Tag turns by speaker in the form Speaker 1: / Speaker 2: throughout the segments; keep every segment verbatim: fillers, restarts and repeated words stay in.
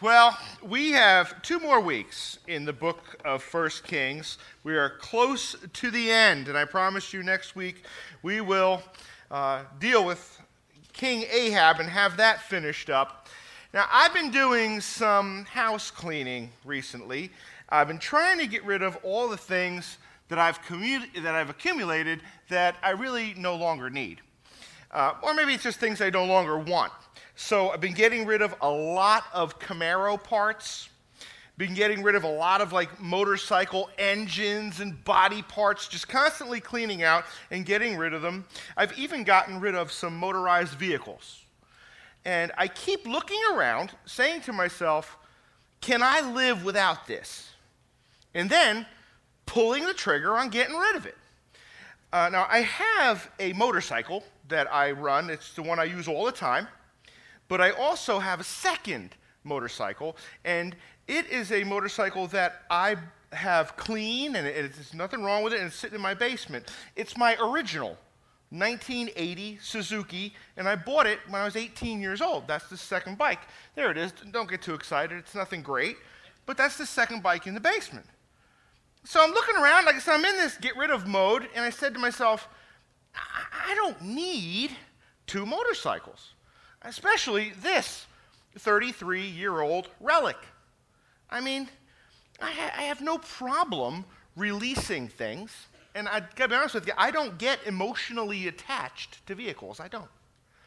Speaker 1: Well, we have two more weeks in the book of First Kings. We are close to the end, and I promise you next week we will uh, deal with King Ahab and have that finished up. Now, I've been doing some house cleaning recently. I've been trying to get rid of all the things that I've, commu- that I've accumulated that I really no longer need. Uh, or maybe it's just things I no longer want. So I've been getting rid of a lot of Camaro parts, been getting rid of a lot of like motorcycle engines and body parts, just constantly cleaning out and getting rid of them. I've even gotten rid of some motorized vehicles. And I keep looking around, saying to myself, can I live without this? And then pulling the trigger on getting rid of it. Uh, now, I have a motorcycle that I run. It's the one I use all the time. But I also have a second motorcycle, and it is a motorcycle that I have clean, and there's nothing wrong with it, and it's sitting in my basement. It's my original nineteen eighty Suzuki, and I bought it when I was eighteen years old. That's the second bike. There it is. Don't get too excited. It's nothing great, but that's the second bike in the basement. So I'm looking around, like I said, I'm in this get rid of mode, and I said to myself, I, I don't need two motorcycles. Especially this thirty-three-year-old relic. I mean, I, ha- I have no problem releasing things, and I gotta be honest with you, I don't get emotionally attached to vehicles. I don't.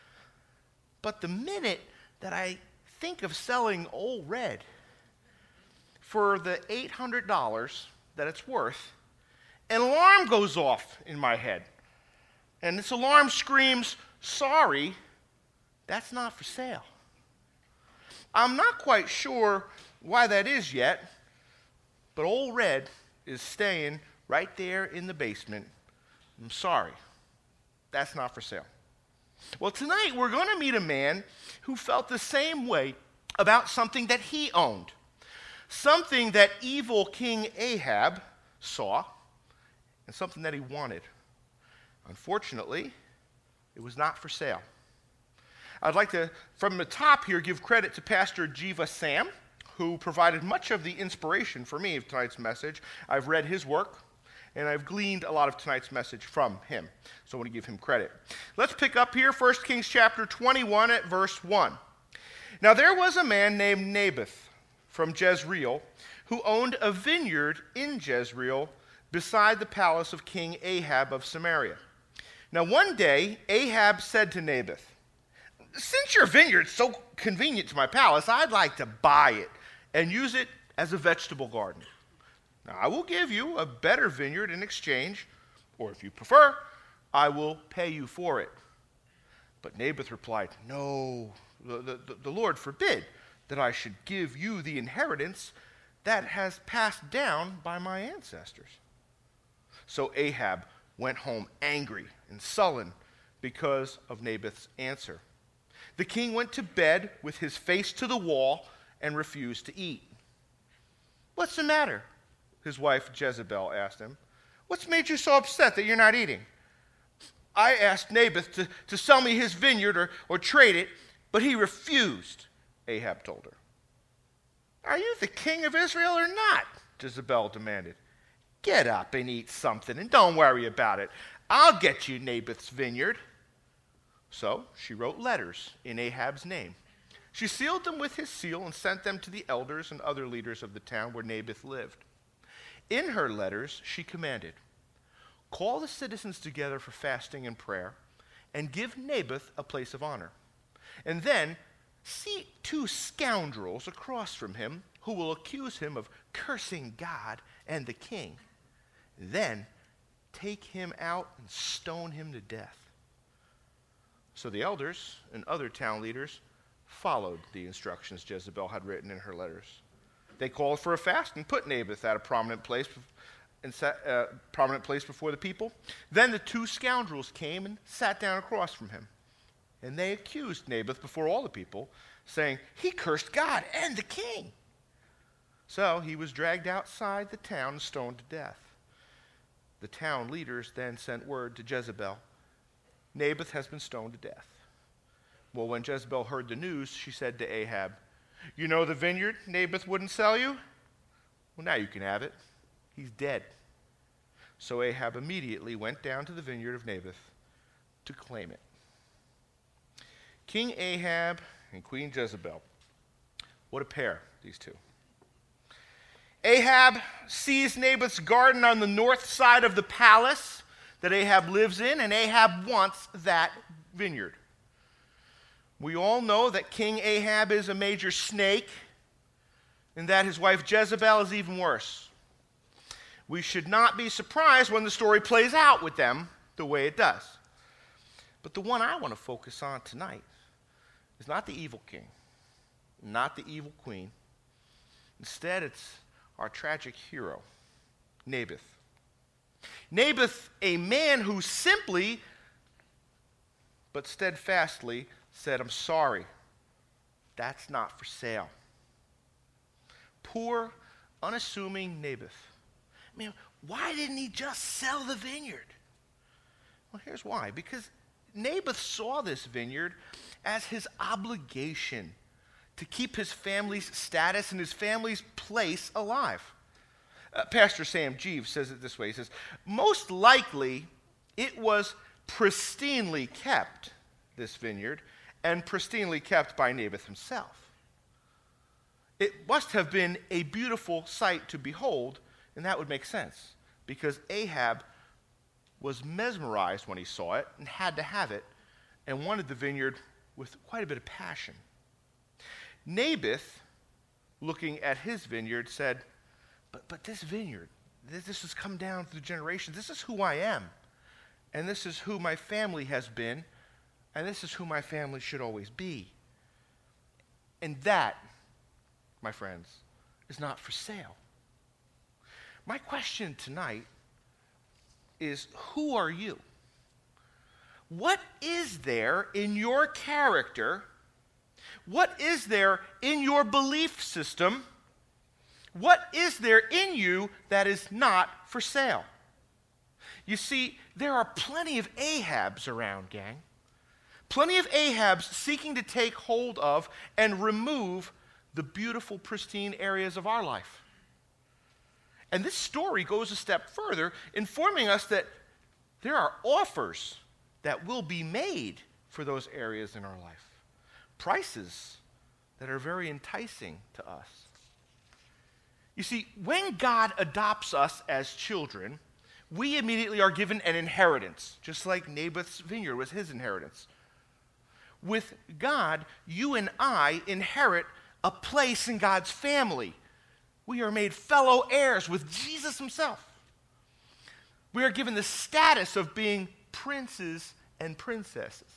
Speaker 1: But the minute that I think of selling Old Red for the eight hundred dollars that it's worth, an alarm goes off in my head, and this alarm screams, "Sorry, that's not for sale." I'm not quite sure why that is yet, but Old Red is staying right there in the basement. I'm sorry, that's not for sale. Well, tonight we're going to meet a man who felt the same way about something that he owned, something that evil King Ahab saw, and something that he wanted. Unfortunately, it was not for sale. I'd like to, from the top here, give credit to Pastor Jiva Sam, who provided much of the inspiration for me of tonight's message. I've read his work, and I've gleaned a lot of tonight's message from him. So I want to give him credit. Let's pick up here, First Kings chapter twenty-one at verse one. Now there was a man named Naboth from Jezreel who owned a vineyard in Jezreel beside the palace of King Ahab of Samaria. Now one day Ahab said to Naboth, "Since your vineyard's so convenient to my palace, I'd like to buy it and use it as a vegetable garden. Now, I will give you a better vineyard in exchange, or if you prefer, I will pay you for it." But Naboth replied, "No, the, the, the Lord forbid that I should give you the inheritance that has passed down by my ancestors." So Ahab went home angry and sullen because of Naboth's answer. The king went to bed with his face to the wall and refused to eat. "What's the matter?" his wife Jezebel asked him. "What's made you so upset that you're not eating?" "I asked Naboth to, to sell me his vineyard or, or trade it, but he refused," Ahab told her. "Are you the king of Israel or not?" Jezebel demanded. "Get up and eat something and don't worry about it. I'll get you Naboth's vineyard." So she wrote letters in Ahab's name. She sealed them with his seal and sent them to the elders and other leaders of the town where Naboth lived. In her letters, she commanded, "Call the citizens together for fasting and prayer, and give Naboth a place of honor. And then seat two scoundrels across from him who will accuse him of cursing God and the king. Then take him out and stone him to death." So the elders and other town leaders followed the instructions Jezebel had written in her letters. They called for a fast and put Naboth at a prominent place, and sat, uh, prominent place before the people. Then the two scoundrels came and sat down across from him. And they accused Naboth before all the people, saying, "He cursed God and the king." So he was dragged outside the town and stoned to death. The town leaders then sent word to Jezebel, "Naboth has been stoned to death." Well, when Jezebel heard the news, she said to Ahab, You know the vineyard Naboth wouldn't sell you? Well, now you can have it. He's dead. So Ahab immediately went down to the vineyard of Naboth to claim it. King Ahab and Queen Jezebel. What a pair, these two. Ahab sees Naboth's garden on the north side of the palace that Ahab lives in, and Ahab wants that vineyard. We all know that King Ahab is a major snake, and that his wife Jezebel is even worse. We should not be surprised when the story plays out with them the way it does. But the one I want to focus on tonight is not the evil king, not the evil queen. Instead, it's our tragic hero, Naboth. Naboth, a man who simply but steadfastly said, "I'm sorry, that's not for sale." Poor, unassuming Naboth. I mean, why didn't he just sell the vineyard? Well, here's why. Because Naboth saw this vineyard as his obligation to keep his family's status and his family's place alive. Uh, Pastor Sam Jeeves says it this way. He says, most likely it was pristinely kept, this vineyard, and pristinely kept by Naboth himself. It must have been a beautiful sight to behold, and that would make sense, because Ahab was mesmerized when he saw it and had to have it and wanted the vineyard with quite a bit of passion. Naboth, looking at his vineyard, said, but, but this vineyard, this, this has come down through generations. This is who I am, and this is who my family has been, and this is who my family should always be. And that, my friends, is not for sale. My question tonight is, who are you? What is there in your character? What is there in your belief system? What is there in you that is not for sale? You see, there are plenty of Ahabs around, gang. Plenty of Ahabs seeking to take hold of and remove the beautiful, pristine areas of our life. And this story goes a step further, informing us that there are offers that will be made for those areas in our life. Prices that are very enticing to us. You see, when God adopts us as children, we immediately are given an inheritance, just like Naboth's vineyard was his inheritance. With God, you and I inherit a place in God's family. We are made fellow heirs with Jesus himself. We are given the status of being princes and princesses.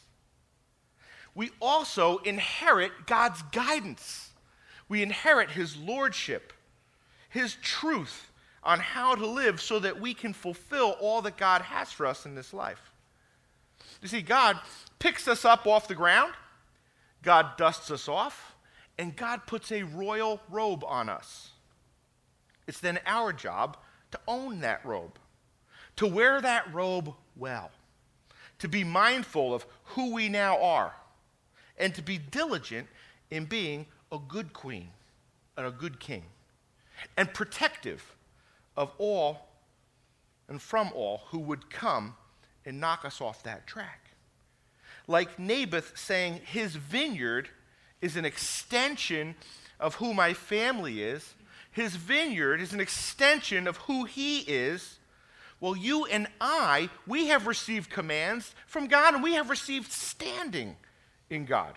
Speaker 1: We also inherit God's guidance. We inherit his lordship, his truth on how to live so that we can fulfill all that God has for us in this life. You see, God picks us up off the ground, God dusts us off, and God puts a royal robe on us. It's then our job to own that robe, to wear that robe well, to be mindful of who we now are, and to be diligent in being a good queen and a good king, and protective of all and from all who would come and knock us off that track. Like Naboth saying his vineyard is an extension of who my family is, his vineyard is an extension of who he is. Well, you and I, we have received commands from God, and we have received standing in God.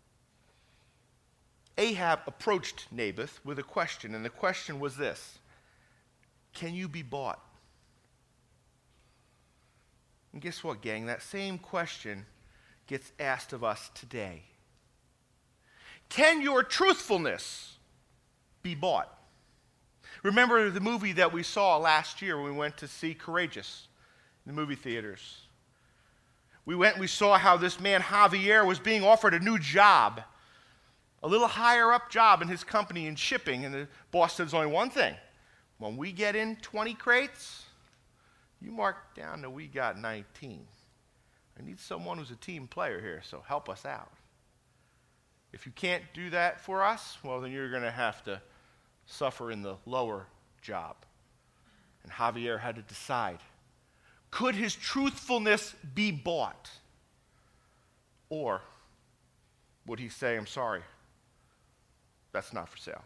Speaker 1: Ahab approached Naboth with a question, and the question was this: can you be bought? And guess what, gang? That same question gets asked of us today. Can your truthfulness be bought? Remember the movie that we saw last year when we went to see Courageous in the movie theaters? We went and we saw how this man, Javier, was being offered a new job, a little higher up job in his company in shipping, and the boss said there's only one thing. When we get in twenty crates, you mark down that we got nineteen. I need someone who's a team player here, so help us out. If you can't do that for us, well, then you're going to have to suffer in the lower job. And Javier had to decide, could his truthfulness be bought? Or would he say, I'm sorry, that's not for sale?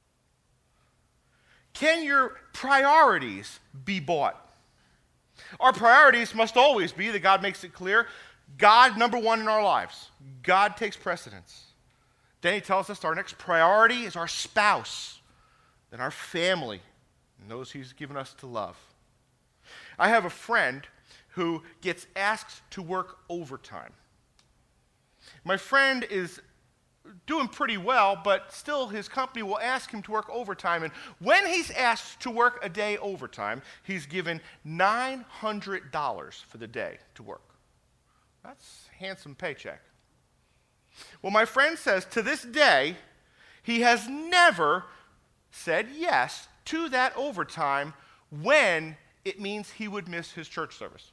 Speaker 1: Can your priorities be bought? Our priorities must always be that God makes it clear, God number one in our lives. God takes precedence. Then he tells us our next priority is our spouse, then our family, and those he's given us to love. I have a friend who gets asked to work overtime. My friend is doing pretty well, but still his company will ask him to work overtime. And when he's asked to work a day overtime, he's given nine hundred dollars for the day to work. That's a handsome paycheck. Well, my friend says to this day, he has never said yes to that overtime when it means he would miss his church service.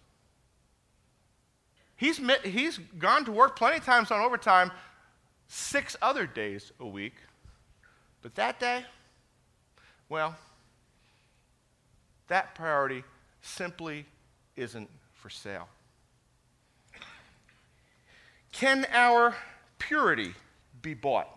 Speaker 1: He's, he's gone to work plenty of times on overtime six other days a week. But that day, well, that priority simply isn't for sale. Can our purity be bought?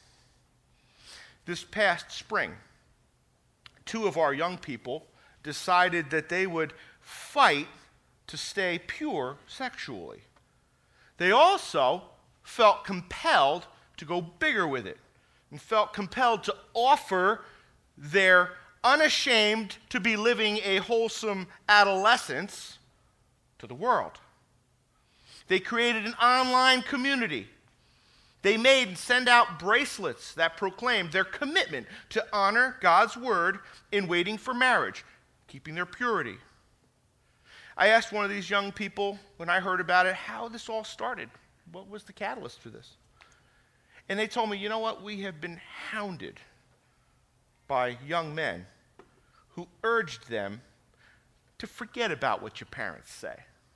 Speaker 1: This past spring, two of our young people decided that they would fight to stay pure sexually. They also felt compelled to go bigger with it and felt compelled to offer their unashamed to be living a wholesome adolescence to the world. They created an online community. They made and sent out bracelets that proclaimed their commitment to honor God's word in waiting for marriage, keeping their purity. I asked one of these young people when I heard about it how this all started. What was the catalyst for this? And they told me, you know what? We have been hounded by young men who urged them to forget about what your parents say.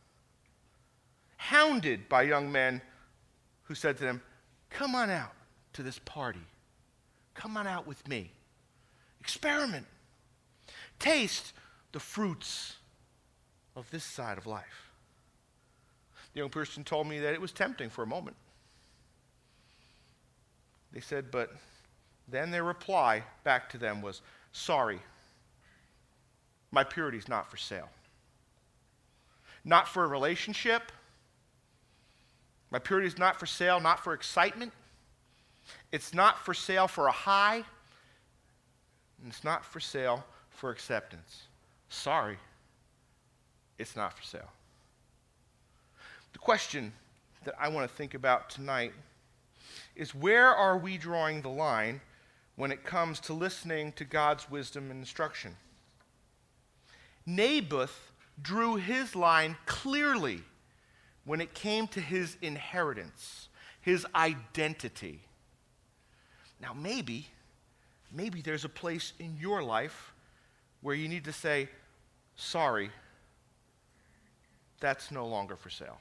Speaker 1: Hounded by young men who said to them, come on out to this party. Come on out with me. Experiment. Taste the fruits of this side of life. The young person told me that it was tempting for a moment. They said, but then their reply back to them was, sorry, my purity is not for sale. Not for a relationship. My purity is not for sale, not for excitement. It's not for sale for a high. And it's not for sale for acceptance. Sorry, it's not for sale. The question that I want to think about tonight is, where are we drawing the line when it comes to listening to God's wisdom and instruction? Naboth drew his line clearly when it came to his inheritance, his identity. Now maybe, maybe there's a place in your life where you need to say, sorry, that's no longer for sale.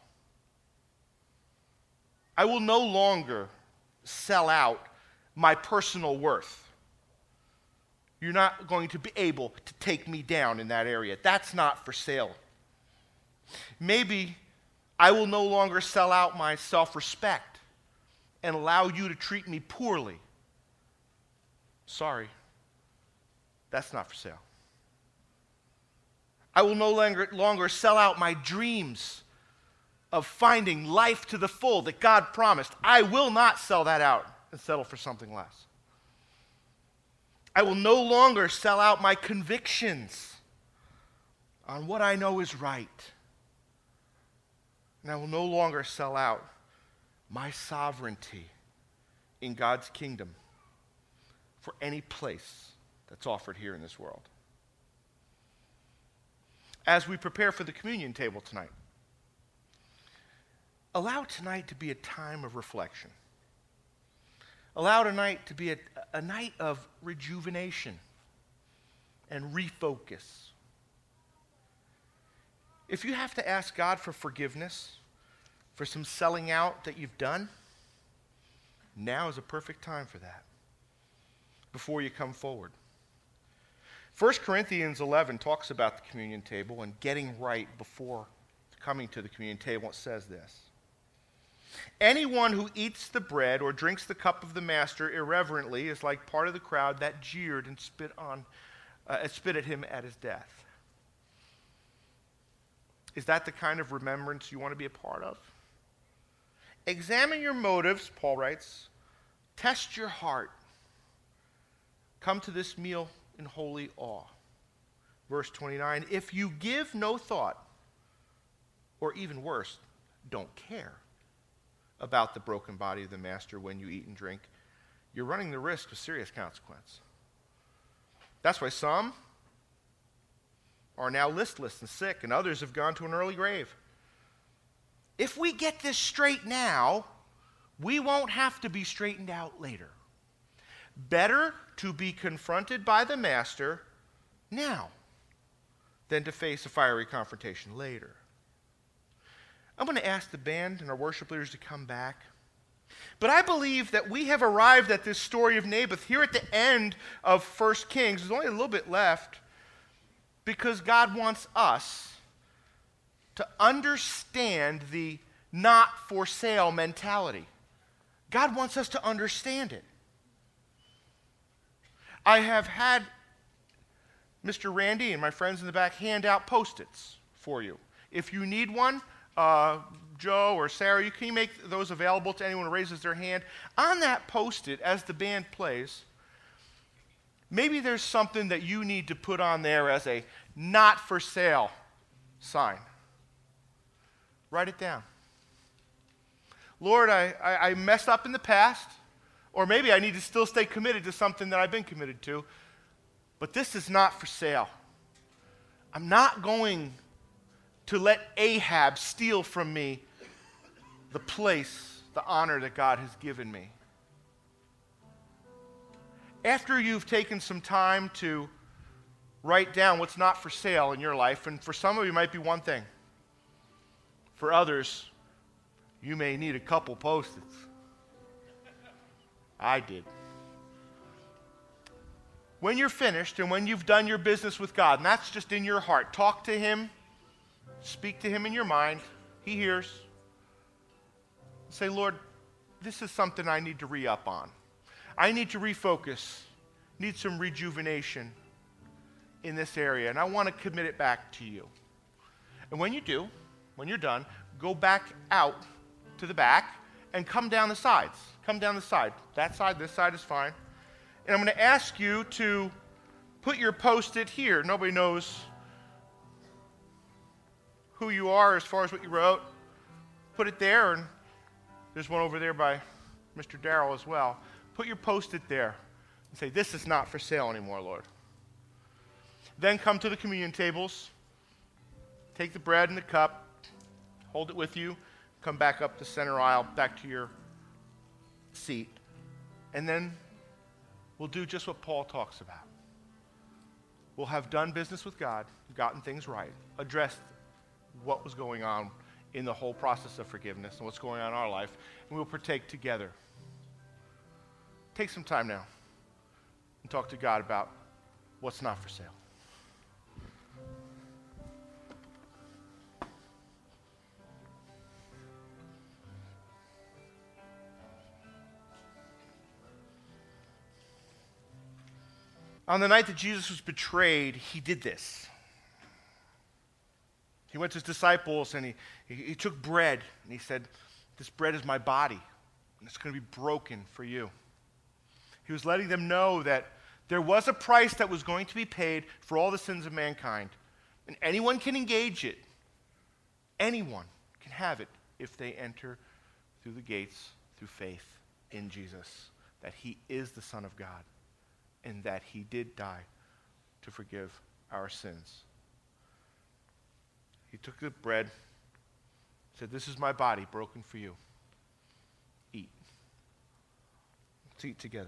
Speaker 1: I will no longer sell out my personal worth. You're not going to be able to take me down in that area. That's not for sale. Maybe I will no longer sell out my self-respect and allow you to treat me poorly. Sorry, that's not for sale. I will no longer, longer sell out my dreams of finding life to the full that God promised. I will not sell that out and settle for something less. I will no longer sell out my convictions on what I know is right. And I will no longer sell out my sovereignty in God's kingdom for any place that's offered here in this world. As we prepare for the communion table tonight, allow tonight to be a time of reflection. Allow tonight to be a, a night of rejuvenation and refocus. If you have to ask God for forgiveness for some selling out that you've done, Now is a perfect time for that, before you come forward. First Corinthians eleven talks about the communion table and getting right before coming to the communion table. It says this: anyone who eats the bread or drinks the cup of the master irreverently is like part of the crowd that jeered and spit on, uh, spit at him at his death. Is that the kind of remembrance you want to be a part of? Examine your motives, Paul writes. Test your heart. Come to this meal in holy awe. Verse twenty-nine, if you give no thought, or even worse, don't care about the broken body of the master when you eat and drink, you're running the risk of serious consequence. That's why some are now listless and sick, and others have gone to an early grave. If we get this straight now, we won't have to be straightened out later. Better to be confronted by the master now than to face a fiery confrontation later. I'm going to ask the band and our worship leaders to come back. But I believe that we have arrived at this story of Naboth here at the end of First Kings. There's only a little bit left because God wants us to understand the not for sale mentality. God wants us to understand it. I have had Mister Randy and my friends in the back hand out Post-its for you. If you need one, uh, Joe or Sarah, you can make those available to anyone who raises their hand. On that Post-it, as the band plays, maybe there's something that you need to put on there as a not for sale sign. Write it down. Lord, I, I, I messed up in the past, or maybe I need to still stay committed to something that I've been committed to, but this is not for sale. I'm not going to let Ahab steal from me the place, the honor that God has given me. After you've taken some time to write down what's not for sale in your life, and for some of you it might be one thing. For others, you may need a couple Post-its. I did. When you're finished and when you've done your business with God, and that's just in your heart, talk to Him, speak to Him in your mind. He hears. Say, Lord, this is something I need to re-up on. I need to refocus, need some rejuvenation in this area, and I want to commit it back to you. And when you do, when you're done, go back out to the back and come down the sides. Come down the side. That side, this side is fine. And I'm going to ask you to put your Post-it here. Nobody knows who you are as far as what you wrote. Put it there, and there's one over there by Mister Darrell as well. Put your Post-it there and say, this is not for sale anymore, Lord. Then come to the communion tables. Take the bread and the cup. Hold it with you. Come back up the center aisle, back to your seat. And then we'll do just what Paul talks about. We'll have done business with God, gotten things right, addressed what was going on in the whole process of forgiveness and what's going on in our life, and we'll partake together. Take some time now and talk to God about what's not for sale. On the night that Jesus was betrayed, he did this. He went to his disciples and he, he, he took bread and he said, this bread is my body and it's going to be broken for you. He was letting them know that there was a price that was going to be paid for all the sins of mankind. And anyone can engage it. Anyone can have it if they enter through the gates, through faith in Jesus, that he is the Son of God. And that he did die to forgive our sins. He took the bread, said, this is my body broken for you. Eat. Let's eat together.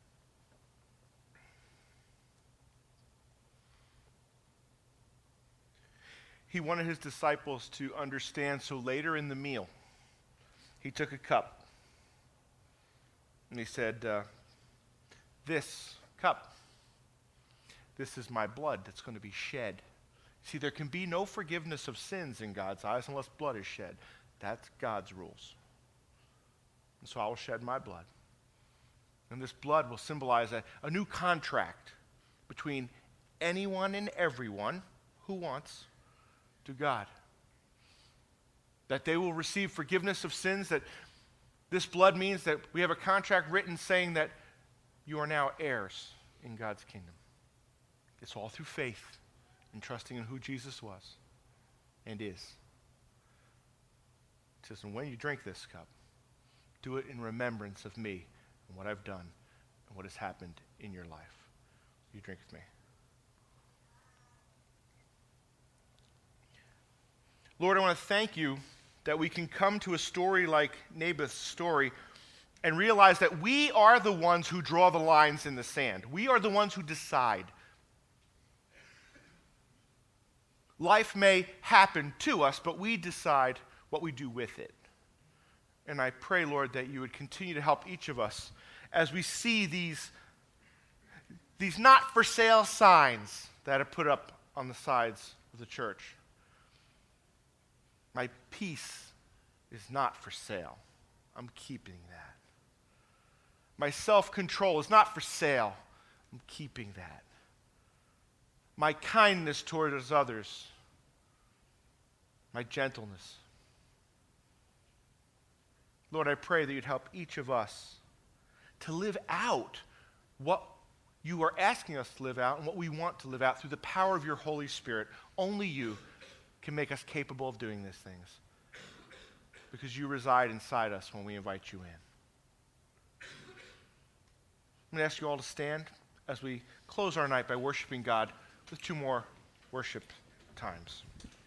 Speaker 1: He wanted his disciples to understand, so later in the meal, he took a cup. And he said, uh, this cup, this is my blood that's going to be shed. See, there can be no forgiveness of sins in God's eyes unless blood is shed. That's God's rules. And so I will shed my blood. And this blood will symbolize a, a new contract between anyone and everyone who wants to God. That they will receive forgiveness of sins, that this blood means that we have a contract written saying that you are now heirs in God's kingdom. It's all through faith and trusting in who Jesus was and is. It says, and when you drink this cup, do it in remembrance of me and what I've done and what has happened in your life. You drink with me. Lord, I want to thank you that we can come to a story like Naboth's story and realize that we are the ones who draw the lines in the sand. We are the ones who decide. Life may happen to us, but we decide what we do with it. And I pray, Lord, that you would continue to help each of us as we see these, these not for sale signs that are put up on the sides of the church. My peace is not for sale. I'm keeping that. My self-control is not for sale. I'm keeping that. My kindness towards others, my gentleness. Lord, I pray that you'd help each of us to live out what you are asking us to live out and what we want to live out through the power of your Holy Spirit. Only you can make us capable of doing these things because you reside inside us when we invite you in. I'm going to ask you all to stand as we close our night by worshiping God with two more worship times.